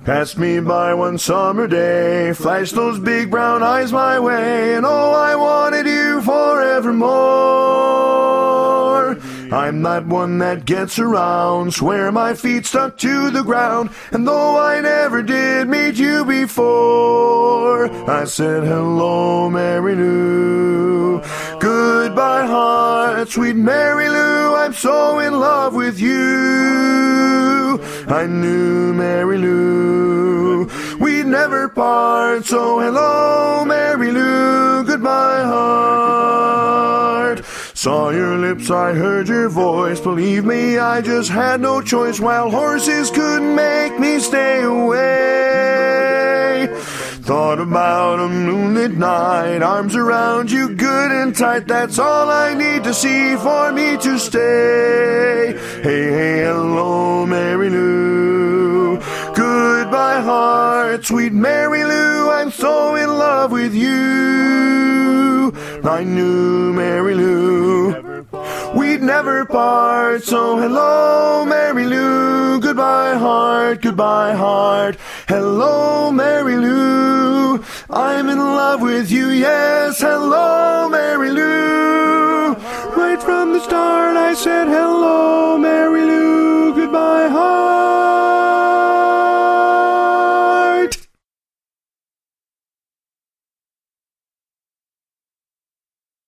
Passed me by one summer day, flashed those big brown eyes my way, and oh, I wanted you forevermore. I'm that one that gets around, swear my feet stuck to the ground, and though I never did meet you before, I said hello, Mary Lou. Goodbye, heart, sweet Mary Lou, I'm so in love with you. I knew, Mary Lou, we'd never part, so hello, Mary Lou, goodbye, heart. Saw your lips, I heard your voice, believe me, I just had no choice, while horses couldn't make me stay away. Thought about a moonlit night, arms around you good and tight, that's all I need to see for me to stay. Hey, hey, hello, Mary Lou, goodbye, heart, sweet Mary Lou, I'm so in love with you. I knew, Mary Lou, we'd never part, so hello, Mary Lou, goodbye, heart, hello, Mary Lou, I'm in love with you, yes, hello, Mary Lou, right from the start I said hello,